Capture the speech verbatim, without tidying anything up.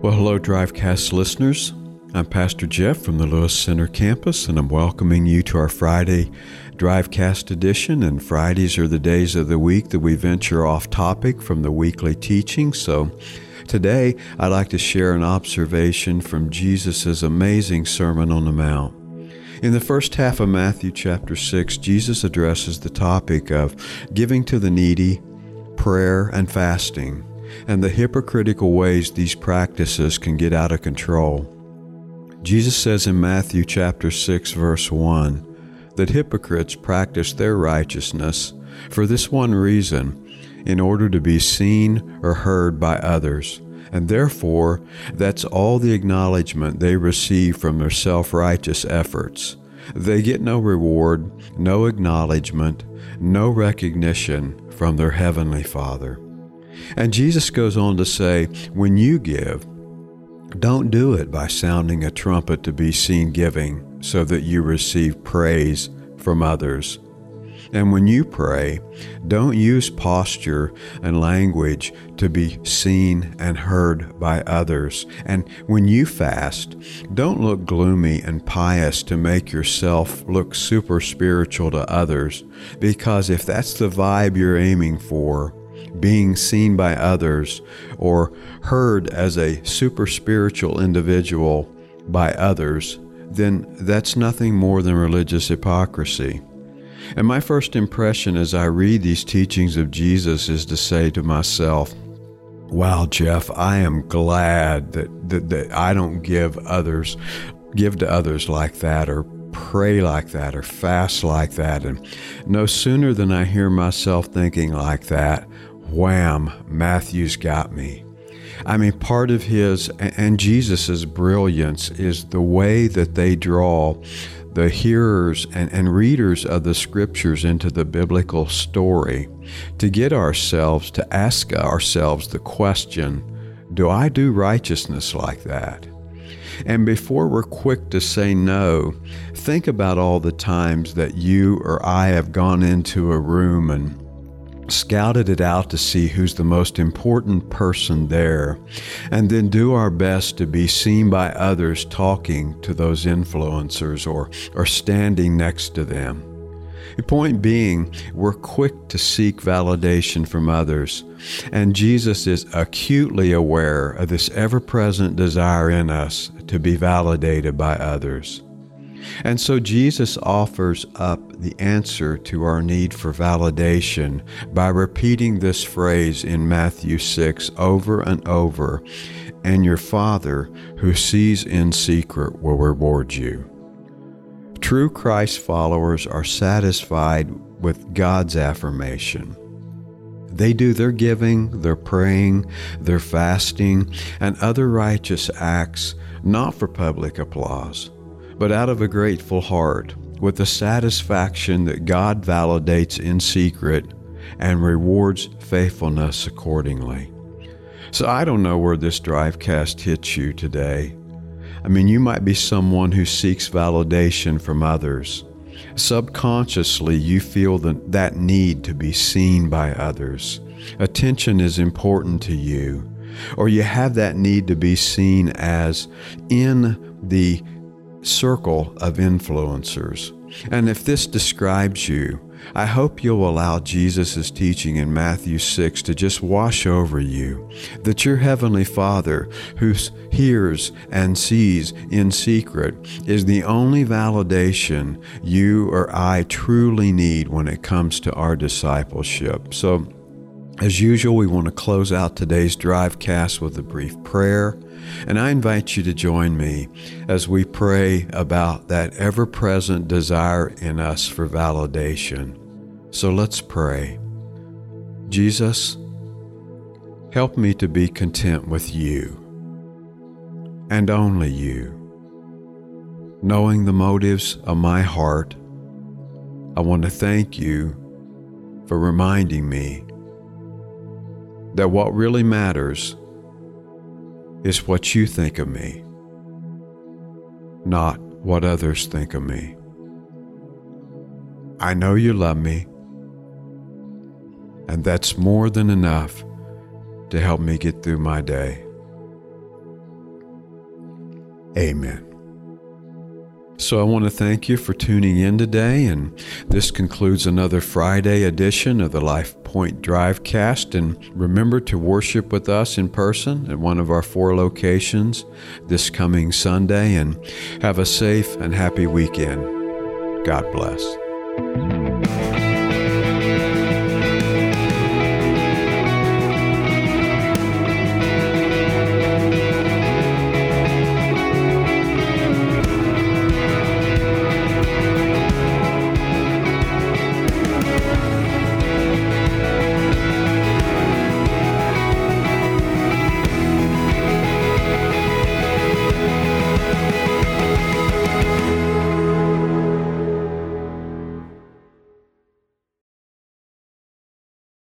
Well, hello, Drivecast listeners. I'm Pastor Jeff from the Lewis Center campus, and I'm welcoming you to our Friday Drivecast edition. And Fridays are the days of the week that we venture off topic from the weekly teaching. So today, I'd like to share an observation from Jesus' amazing Sermon on the Mount. In the first half of Matthew chapter six, Jesus addresses the topic of giving to the needy, prayer, and fasting, and the hypocritical ways these practices can get out of control. Jesus says in Matthew chapter six, verse one, that hypocrites practice their righteousness for this one reason, in order to be seen or heard by others, and therefore that's all the acknowledgement they receive from their self-righteous efforts. They get no reward, no acknowledgement, no recognition from their heavenly Father. And Jesus goes on to say, when you give, don't do it by sounding a trumpet to be seen giving so that you receive praise from others. And when you pray, don't use posture and language to be seen and heard by others. And when you fast, don't look gloomy and pious to make yourself look super spiritual to others, because if that's the vibe you're aiming for, being seen by others or heard as a super spiritual individual by others, then that's nothing more than religious hypocrisy. And my first impression as I read these teachings of Jesus is to say to myself, wow, Jeff, I am glad that, that, that I don't give others, give to others like that, or pray like that, or fast like that. And no sooner than I hear myself thinking like that, wham, Matthew's got me. I mean, part of his and Jesus's brilliance is the way that they draw the hearers and, and readers of the scriptures into the biblical story to get ourselves to ask ourselves the question, do I do righteousness like that? And before we're quick to say no, think about all the times that you or I have gone into a room and scouted it out to see who's the most important person there, and then do our best to be seen by others talking to those influencers or, or standing next to them. The point being, we're quick to seek validation from others, and Jesus is acutely aware of this ever-present desire in us to be validated by others. And so Jesus offers up the answer to our need for validation by repeating this phrase in Matthew six over and over, and your Father who sees in secret will reward you. True Christ followers are satisfied with God's affirmation. They do their giving, their praying, their fasting, and other righteous acts not for public applause, but out of a grateful heart, with the satisfaction that God validates in secret and rewards faithfulness accordingly. So I don't know where this Drivecast hits you today. I mean, you might be someone who seeks validation from others. Subconsciously, you feel the, that need to be seen by others. Attention is important to you, or you have that need to be seen as in the circle of influencers. And if this describes you, I hope you'll allow Jesus' teaching in Matthew six to just wash over you, that your Heavenly Father, who hears and sees in secret, is the only validation you or I truly need when it comes to our discipleship. So, as usual, we want to close out today's Drivecast with a brief prayer. And I invite you to join me as we pray about that ever-present desire in us for validation. So let's pray. Jesus, help me to be content with you, and only you. Knowing the motives of my heart, I want to thank you for reminding me that what really matters is what you think of me, not what others think of me. I know you love me, and that's more than enough to help me get through my day. Amen. So I want to thank you for tuning in today, and this concludes another Friday edition of the Life Point Drivecast. And remember to worship with us in person at one of our four locations this coming Sunday, and have a safe and happy weekend. God bless.